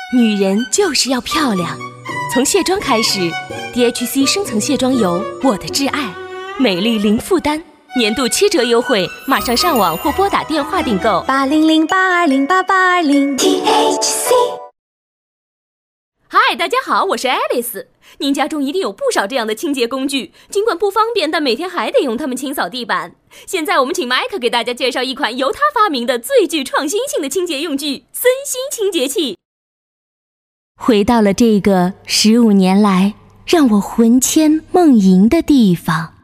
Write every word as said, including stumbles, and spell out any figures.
女人就是要漂亮。从卸妆开始 ，D H C 深层卸妆油，我的挚爱，美丽零负担，年度七折优惠，马上上网或拨打电话订购。 八零零八二零八八二零 D H C。 嗨，大家好，我是 Alice。您家中一定有不少这样的清洁工具，尽管不方便，但每天还得用它们清扫地板。现在我们请麦克给大家介绍一款由他发明的最具创新性的清洁用具——森心清洁器。回到了这个十五年来让我魂牵梦萦的地方。